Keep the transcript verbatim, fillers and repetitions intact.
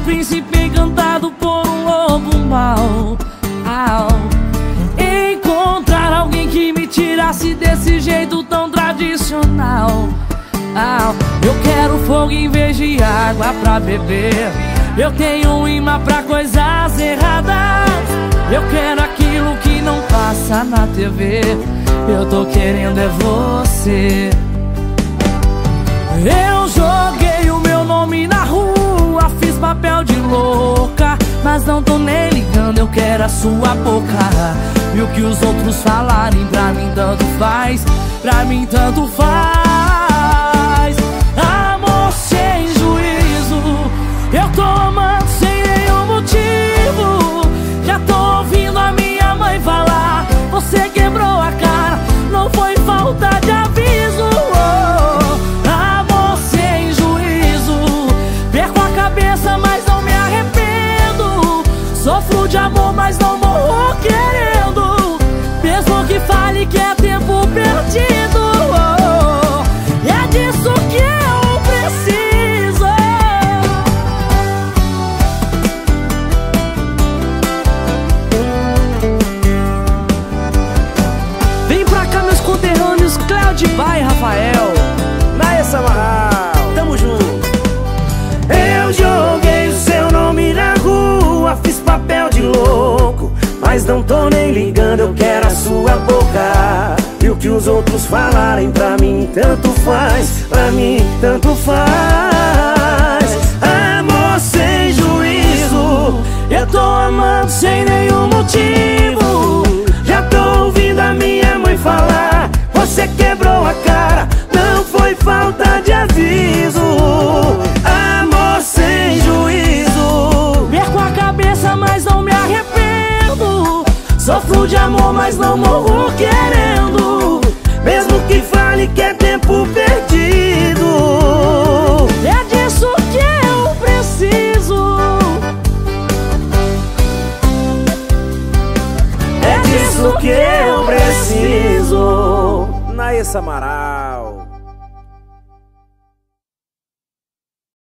príncipe encantado por um lobo mau. Au. Encontrar alguém que me tirasse desse jeito tão tradicional. Au. Eu quero fogo em vez de água pra beber. Eu tenho um imã pra coisas erradas. Eu quero aquilo que não passa na T V. Eu tô querendo é você. Eu joguei o meu nome na rua, fiz papel de louca, mas não tô nem ligando, eu quero a sua boca. E o que os outros falarem pra mim tanto faz, pra mim tanto faz. Amor sem juízo, eu tô amando sem nenhum motivo. Já tô ouvindo a minha mãe falar, você quebrou a cara, não foi falta de aviso. Oh, amor sem juízo, perco a cabeça mas não me arrependo. Sofro de amor mas não morro querendo, mesmo que fale que é tempo perdido. Oh, é disso que eu preciso. Vem pra cá meus conterrâneos Cláudio e Rafael, Naessa Amaral, tamo junto. Eu joguei o seu nome na rua, fiz papel de louco, mas não tô nem ligando, eu quero a sua boca. E o que os outros falarem pra mim tanto faz, pra mim tanto faz. Amor sem juízo, eu tô amando sem nenhum motivo. Já tô ouvindo a minha mãe falar, você quebrou a cara, não foi falta de aviso. Amor sem juízo, perco a cabeça mas não me arrependo. sofro de amor mas não morro querendo, mesmo que fale que é tempo perdido. É disso que eu preciso. É disso que eu preciso. Naessa Amaral.